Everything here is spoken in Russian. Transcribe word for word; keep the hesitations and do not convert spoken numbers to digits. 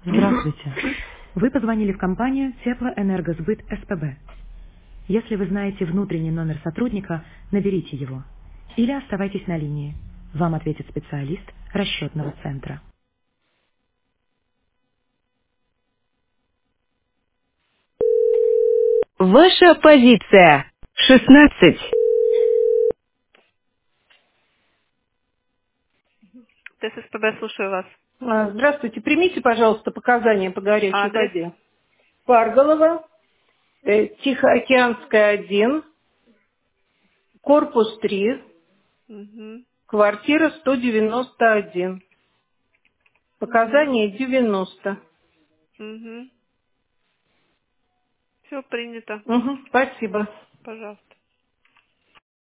Здравствуйте. Вы позвонили в компанию Теплоэнергосбыт СПБ. Если вы знаете внутренний номер сотрудника, наберите его. Или оставайтесь на линии. Вам ответит специалист расчетного центра. Ваша позиция. шестнадцать. ТССПБ, слушаю вас. А, Здравствуйте. Примите, пожалуйста, показания по горячей Адрес? воде. Парголова, э, Тихоокеанская, один, корпус три, Угу. квартира сто девяносто один. Угу. Показания девяносто. Угу. Все принято. Угу, спасибо. Пожалуйста.